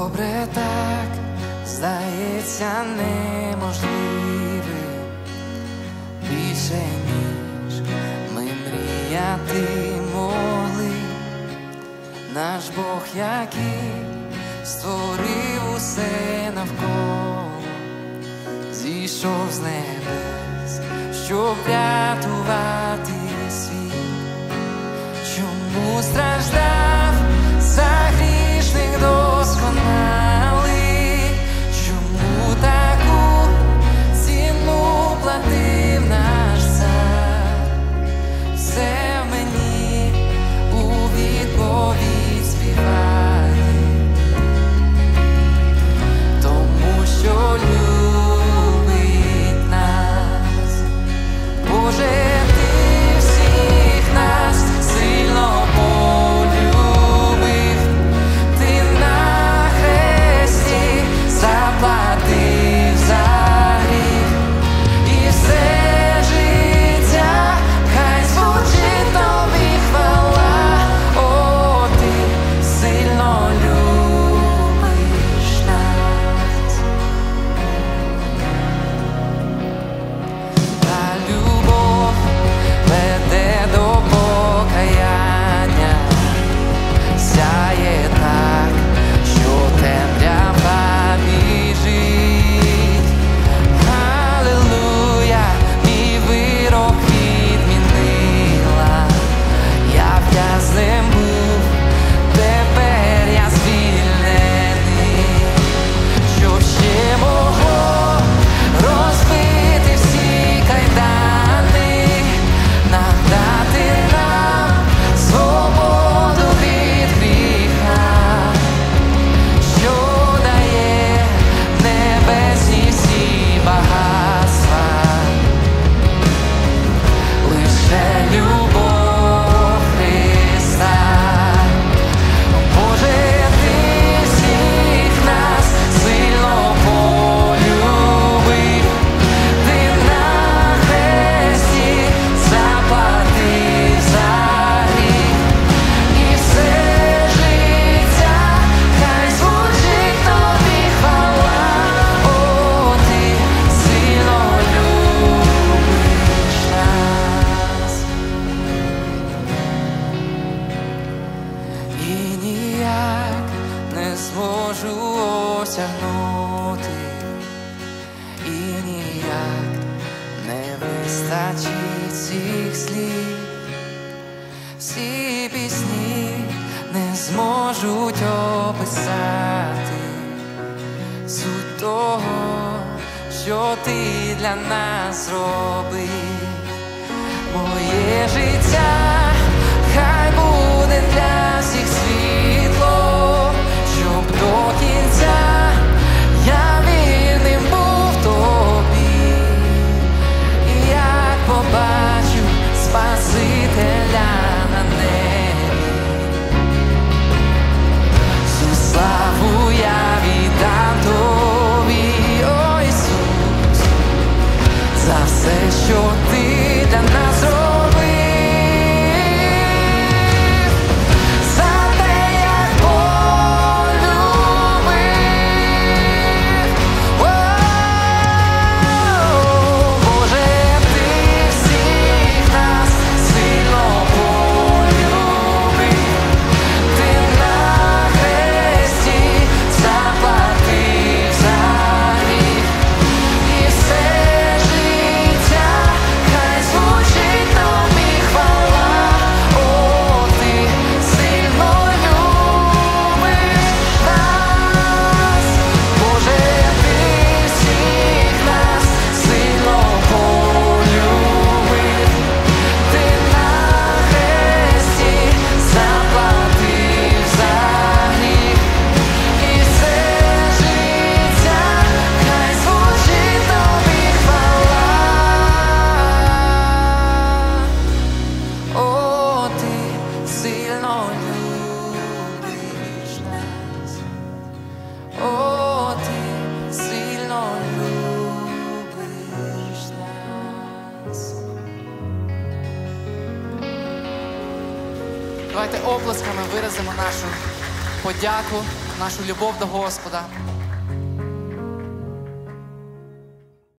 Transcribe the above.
добре так, здається неможливим, більше ніж ми мріяти могли. Наш Бог, який створив усе навколо, зійшов з небес, щоб врятувати світ. Чому страждав за грішних досконалий? Чому таку ціну платив наш цар? Все в мені у відповідь співає, тому що любить нас. Боже, Ти всіх нас сильно полюбив, Ти на хресті заплатив за гріх, і все життя хай звучить тобі хвала. О, Ти сильно любиш нас. Та любов веде до покаяння, сяє так, що темрява біжить. Алілуя, мій вирок відмінила. Я в'язнем був, тепер я звільнений. Що ще могло розбити всі кайдани, надати нам свободу від гріха, що дає небесні всі багатства. Лише любов Христа. Боже, Ти всіх нас сильно полюбив, Ти на хресті заплатив за гріх, і все життя хай звучить тобі хвала. О, Ти сильно любиш нас. І ніяк не зможу осягнути, і ніяк не вистачить цих слів. Всі пісні не зможуть описати суть того, що Ти для нас зробив. Моє життя хай буде для всіх світло, щоб до кінця я вірним був Тобі. І як побачу Спасителя на небі, всю славу я віддам Тобі, о Ісус, за все, що Ти для нас зробив. За те, як полюбив. О, Боже, Ти всіх нас сильно полюбив, Ти на хресті заплатив за гріх, і все життя хай звучить тобі хвала. О, Ти сильно любиш нас. Боже, Ти всіх нас сильно полюбив, Ти на хресті заплатив за гріх, і все життя хай звучить тобі хвала. О, Ти сильно любиш нас. О, Ти сильно любиш нас. Давайте оплесками виразимо нашу подяку нашу любов до Господа.